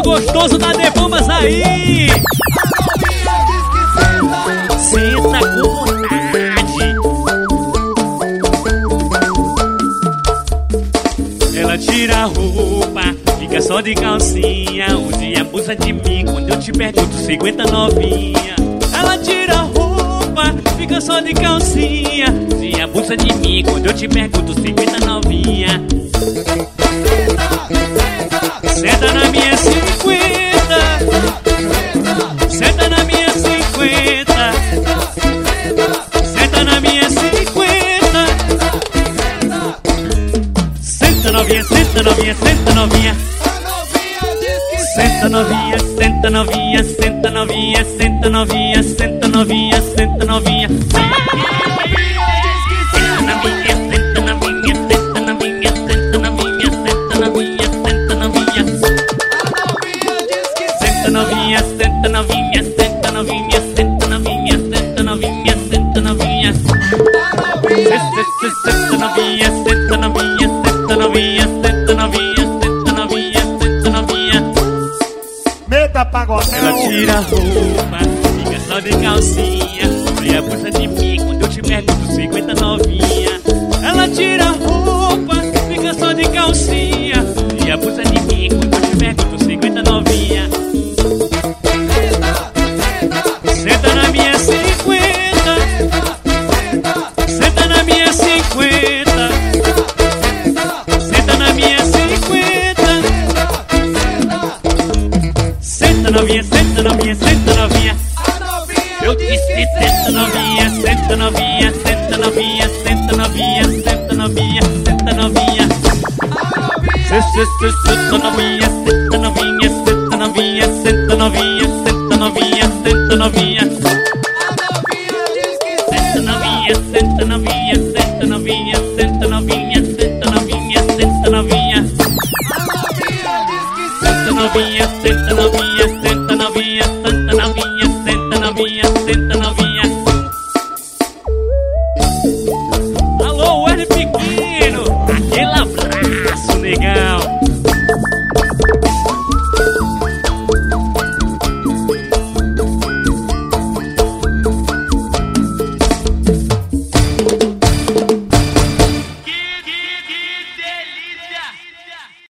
negócio gostoso da Devamas aí. Senta com vontade. Ela tira a roupa, fica só de calcinha. Um dia abusa de mim, quando eu te pergunto, 50 novinha. Ela tira a roupa, fica só de calcinha. Um dia abusa de mim, quando eu te pergunto, 50 novinha. Senta na minha 50. Senta na minha 50. Senta na minha 50. Senta novinha, senta novinha, senta novinha. Senta novinha, senta novinha, senta novinha, senta novinha, senta novinha, senta novinha. Senta na minha, senta na minha, senta na minha, senta na minha, senta na minha, senta na minha. Senta novinha, senta novinha, senta novinha, senta novinha, senta novinha, senta novinha. Senta novinha, senta novinha, senta novinha, senta novinha, senta novinha, senta novinha. Meta pagodão. Ela tira a roupa, fica só de calcinha. Olha a bolsa de mim quando eu te pergunto, 50 novinha. Ela tira a roupa, fica só de calcinha. E a bolsa de mim quando eu te pergunto, 50 novinha. Senta na minha 50. Senta na minha 50. Senta na minha 50. Senta novinha, senta novinha, senta novinha. Eu disse senta novinha, senta novinha, senta novinha, senta novinha, senta novinha, senta novinha. Senta novinha, senta novinha, senta novinha, senta novinha, senta novinha, senta novinha.